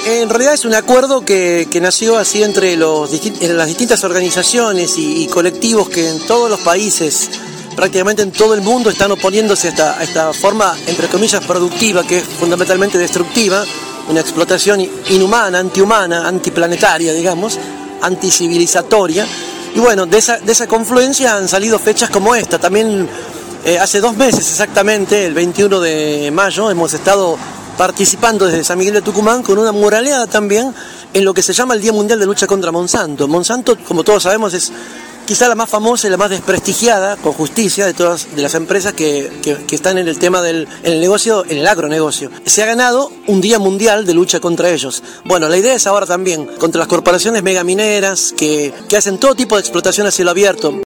En realidad es un acuerdo que nació así entre las distintas organizaciones y colectivos que en todos los países, prácticamente en todo el mundo, están oponiéndose a esta forma, entre comillas, productiva, que es fundamentalmente destructiva, una explotación inhumana, antihumana, antiplanetaria, digamos, anticivilizatoria. Y bueno, de esa confluencia han salido fechas como esta. También hace 2 meses exactamente, el 21 de mayo, hemos estado participando desde San Miguel de Tucumán con una muraleada también en lo que se llama el Día Mundial de Lucha contra Monsanto. Monsanto, como todos sabemos, es quizá la más famosa y la más desprestigiada, con justicia, de todas las empresas que están en el tema en el agronegocio. Se ha ganado un Día Mundial de lucha contra ellos. Bueno, la idea es ahora también contra las corporaciones megamineras que hacen todo tipo de explotación a cielo abierto.